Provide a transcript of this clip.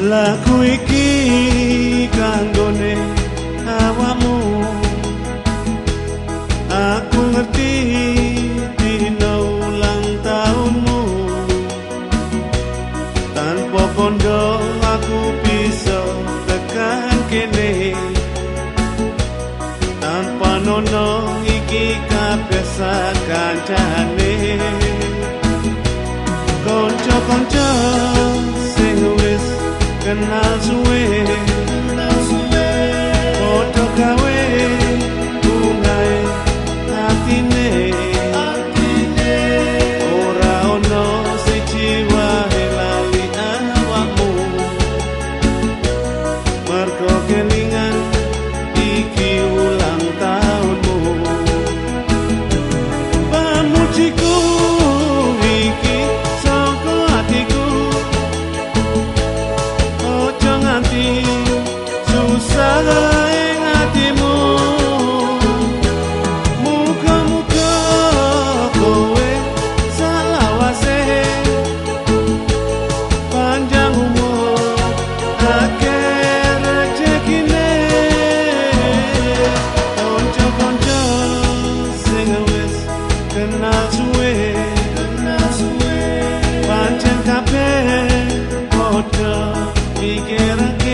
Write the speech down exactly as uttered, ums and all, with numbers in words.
Lagu iki kanggone awakmu. Aku ngerti dina ulang tahunmu. Tanpa kondo aku bisa tekan kene. Tanpa nono iki kabeh sakancane. Konco-konco sing wis kenal suwe, padha gawe bungae atine. Ora ono siji wae lali awakmu, mergo kelingan iki ulang tahunmu. Pamujiku iki saka atiku, ojo nganti susah ing atimu. Muga-muga kowe salawase panjang umur akeh rejekine. Konco-konco sing wis kenal suwe, pancen kabeh padha mikir